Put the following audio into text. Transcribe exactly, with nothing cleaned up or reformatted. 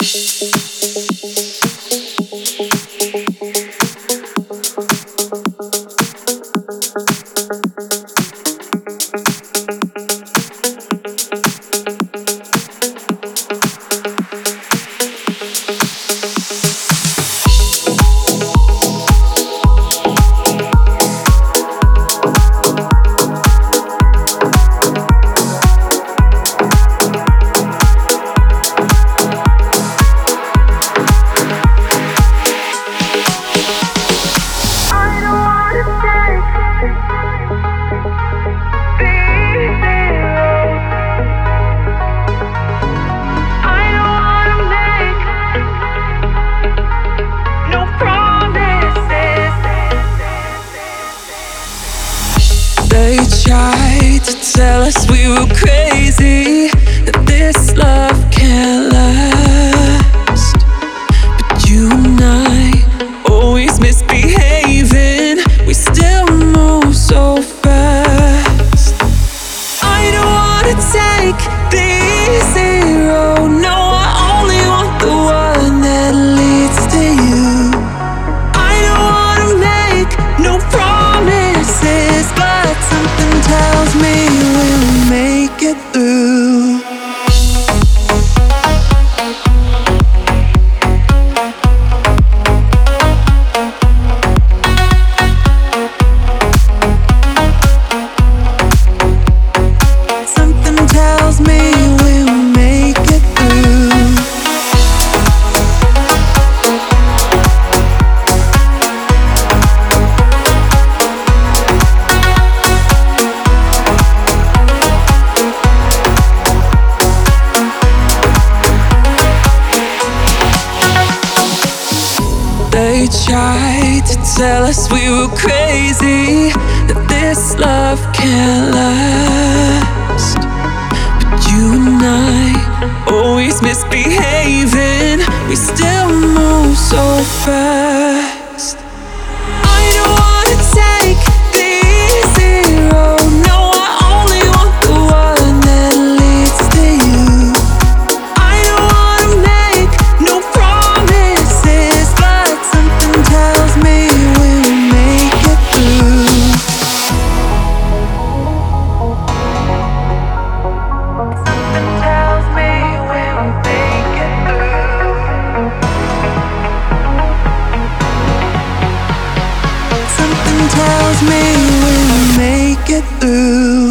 They tried to tell us we were crazy, that this love can't last. But you and I, always misbehaving, we still move so fast. I don't wanna take the easy road, no, I only want the one that leads to you. I don't wanna make no promises, but something tells me we'll make it through. Something tells me we'll make it through. They tried to tell us we were crazy, that this love can't last. But you and I, always misbehaving, we still move so fast. I don't wanna take the easy road, no, I only want the one that leads to you. I don't wanna make no promises, but something tells me we'll make it through. Something tells me we'll make it through. Something tells me we'll make it through.